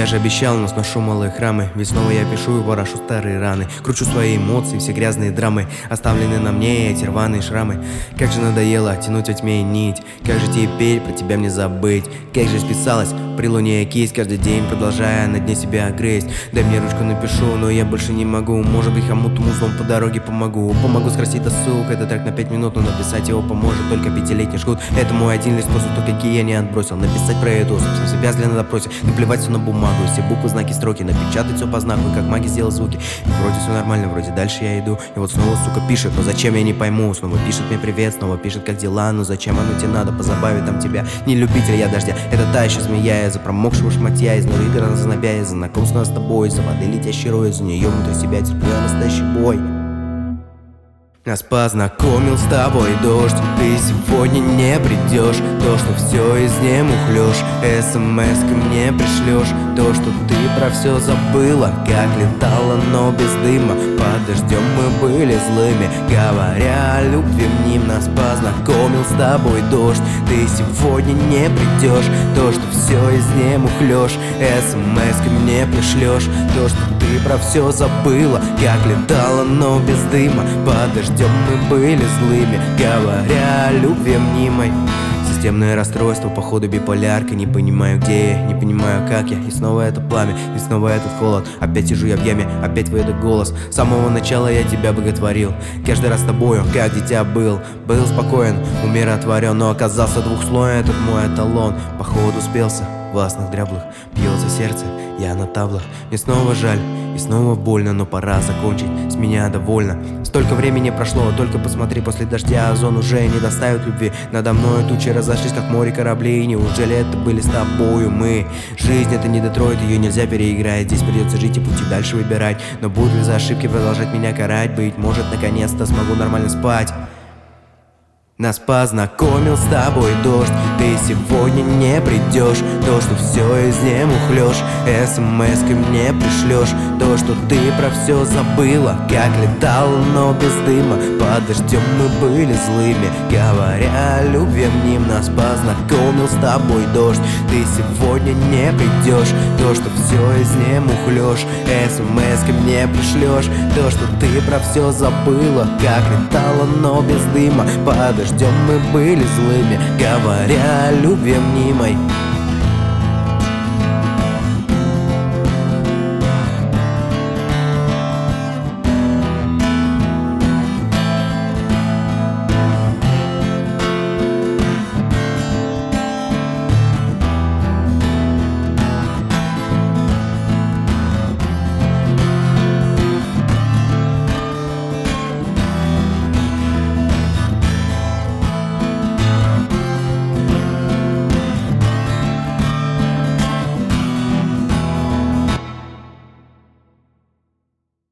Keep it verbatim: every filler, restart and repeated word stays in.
Я же обещал, но сношу малые храмы. Ведь снова я пишу и ворошу старые раны. Кручу свои эмоции, все грязные драмы, оставлены на мне эти рваные шрамы. Как же надоело тянуть во тьме нить. Как же теперь про тебя мне забыть? Как же списалась при луне кисть, каждый день продолжая на дне себя грызть. Дай мне ручку, напишу, но я больше не могу. Может быть, кому-то музлом по дороге помогу. Помогу скрасить досуг, это трек на пять минут, но написать его поможет только пятилетний жгут. Это мой один лишь способ, то какие я не отбросил. Написать про эту собственно себя зля на допросе. Наплевать все на бумагу, все буквы, знаки, строки. Напечатать все по знаку, как маги сделать звуки. И вроде все нормально, вроде дальше я иду. И вот снова, сука, пишет, но зачем я не пойму. Снова пишет мне привет, снова пишет как дела. Ну зачем оно тебе надо, позабавить там тебя. Не любитель я дождя, это та еще змея. Из-за промокшего шматья, из норы игр зазнобя, из-за знакомства с тобой, из-за воды летящей рой, из-за нее внутри себя терплю настоящий бой. Нас познакомил с тобой дождь, ты сегодня не придешь. То, что все из изнемухлёшь, смс-ка мне пришлешь. То, что ты про все забыла, как летала, но без дыма. Под дождем мы были злыми, говоря о любви в ним. Нас познакомил с тобой дождь, ты сегодня не придешь. То, что все из изнемухлёшь, смс-ка мне пришлешь. То, что ты про все забыла, как летала, но без дыма. Под дождем мы были злыми, говоря о любви мнимой. Системное расстройство, походу биполярка. Не понимаю, где я, не понимаю, как я. И снова это пламя, и снова этот холод. Опять сижу я в яме, опять твой этот голос. С самого начала я тебя боготворил. Каждый раз с тобою, как дитя был. Был спокоен, умиротворен, но оказался двухслойный этот мой эталон. Походу спелся, властных дряблых. Бьется сердце, я на таблах. Мне снова жаль, и снова больно, но пора закончить, с меня довольно. Столько времени прошло, только посмотри, после дождя озон уже не доставит любви. Надо мной тучи разошлись, как море кораблей. Неужели это были с тобою мы? Жизнь это не Детройт, ее нельзя переиграть. Здесь придется жить и пути дальше выбирать. Но будут ли за ошибки продолжать меня карать? Быть может, наконец-то смогу нормально спать. Нас познакомил с тобой дождь, ты сегодня не придешь. То, что все из изнемухлёшь, смс-кой мне пришлешь. То, что ты про все забыла, как летала, но без дыма. Под дождем мы были злыми, говоря о любви мним. Нас познакомил с тобой дождь, ты сегодня не придешь. То, что все из изнемухлёшь, смс-кой мне пришлешь. То, что ты про все забыла, как летала, но без дыма. Под дождем мы были злыми, говоря о любви мнимой.